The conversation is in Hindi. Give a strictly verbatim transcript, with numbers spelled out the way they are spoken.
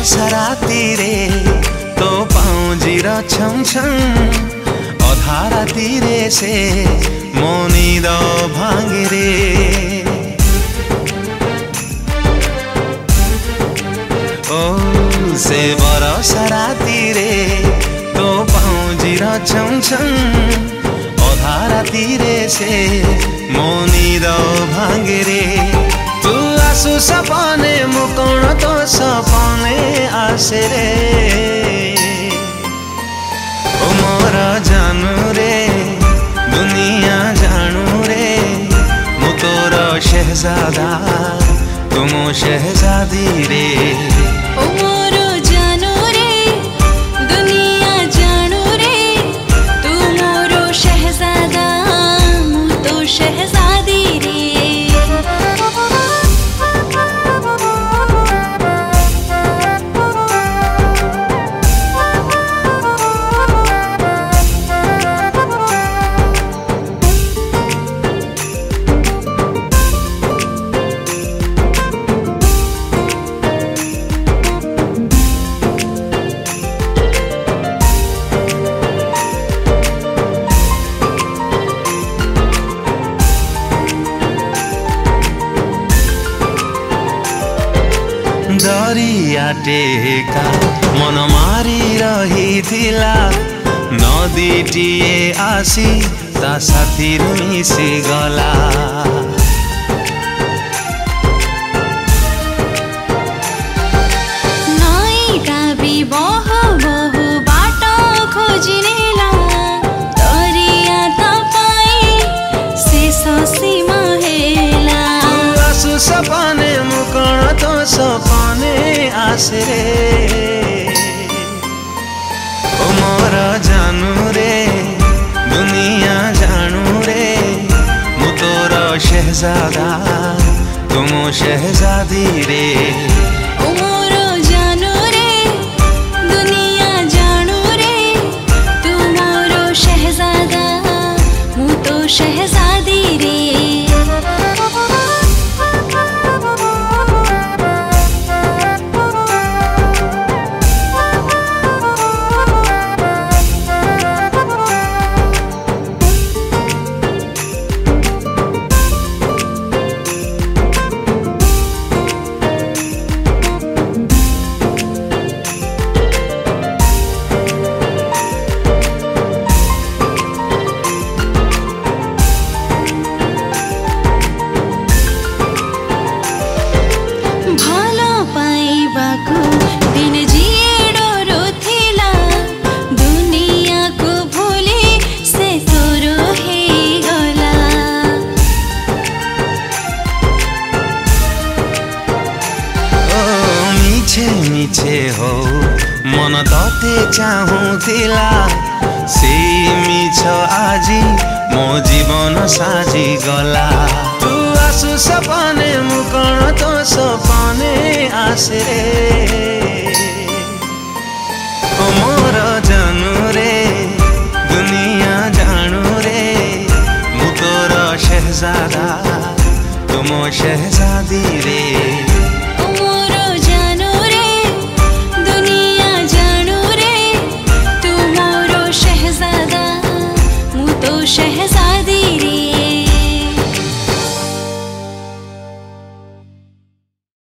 बरसा रातिरे तो पाउजिर छम छम अधा रातिरे से मो निद भांगे रे। ओ से बरसा रातिरे तो पाउजिर छम छम अधा रातिरे से मो निद भांगे रे। तू आसु सपने मु कौन तो सपने आसे रे। ओ मोर जानू रे दुनिया जानू रे मु तोर शहजादा तू मो शहजादी रे। ओ मोर जानू रे दुनिया जानू रे तू मोरो शहजादा मु तो शहजादी रे। दरिया टेका मन मारी रही थिला नदीटीए आसी ता साथी मिसी गला। नईटा भी बहु बहु बाटो खोजिनेला दरिया तपाईँ शेष सीमा हेला। आसु सपने मुकण तो सपने आसे रे। ओ मोर जानू रे दुनिया जानू रे मु तोर शहजादा तू मो शहजादी रे। ओ मोरो जानू रे दुनिया जानू रे तू मोरो शहजादा मु तो शहजादी रे। मिछे हो मन तते चाहूला से मिछ आजी मो जीवन साजी गला। तू आसु सपने मु कण तो सपने आसे रे। ओ मोर जानू रे दुनिया जानू रे मु तोर शहजादा तू मो शहजादी रे। शहजादा